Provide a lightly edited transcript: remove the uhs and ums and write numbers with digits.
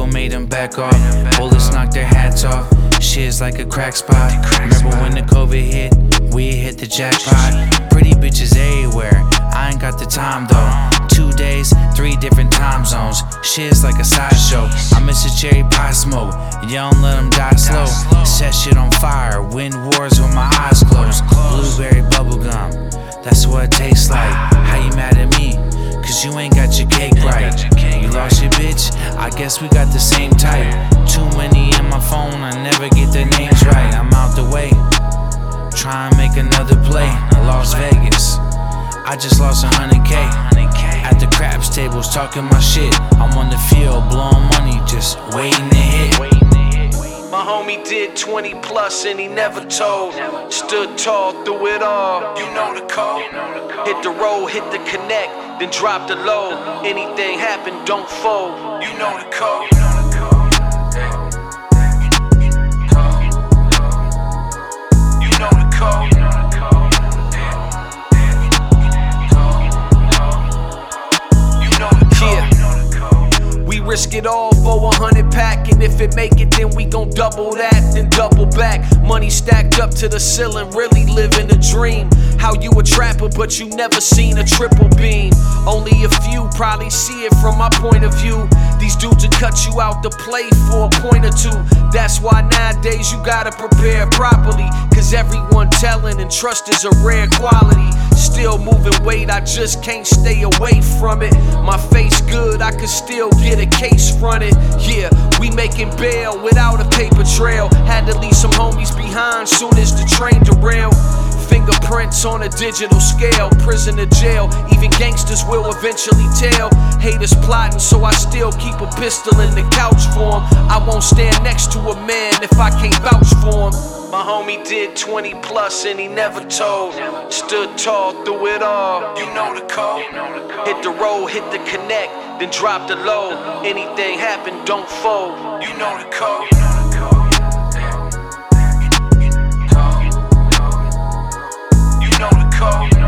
made them back off. Bullets knocked their hats off. Shit's like a crack spot. Remember when the COVID hit? We hit the jackpot. Pretty bitches everywhere. I ain't got the time though. 2 days, 3 different time zones. Shit's like a sideshow. I miss a cherry pie smoke. You don't let them die slow. Set shit on fire. Win wars with my eyes closed. Blueberry bubblegum. That's what it tastes like. How you mad at me? Cause you ain't got your cake right. You lost your bitch? I guess we got the same type. Too many in my phone, I never get their names right. I'm out the way, try and make another play. Las Vegas, I just lost 100K. At the craps tables, talking my shit. I'm on the field, blowing money, just waiting to hit. My homie did 20 plus and he never told. Stood tall through it all. You know the code. Hit the road, hit the connect, then drop the low. Anything happen, don't fold. You know the code. You know the code. You know the code. We risk it all for 100 pack, and if it make it, then we gon' double that, then double back. Money stacked up to the ceiling, really living a dream. How you a trapper, but you never seen a triple beam. Only a few probably see it from my point of view. These dudes will cut you out to play for a point or two. That's why nowadays you gotta prepare properly, cause everyone telling and trust is a rare quality. Still moving weight, I just can't stay away from it. My face good, I could still get a case fronted. Yeah, we making bail without a paper trail. Had to leave some homies behind soon as the train derailed. Fingerprints on a digital scale, prison to jail, even gangsters will eventually tell. Haters plotting, so I still keep a pistol in the couch for 'em. I won't stand next to a man if I can't vouch for him. My homie did 20 plus and he never told. Stood tall through it all. You know the code. Hit the road, hit the connect, then drop the low. Anything happen, don't fold. You know the code. You know the code.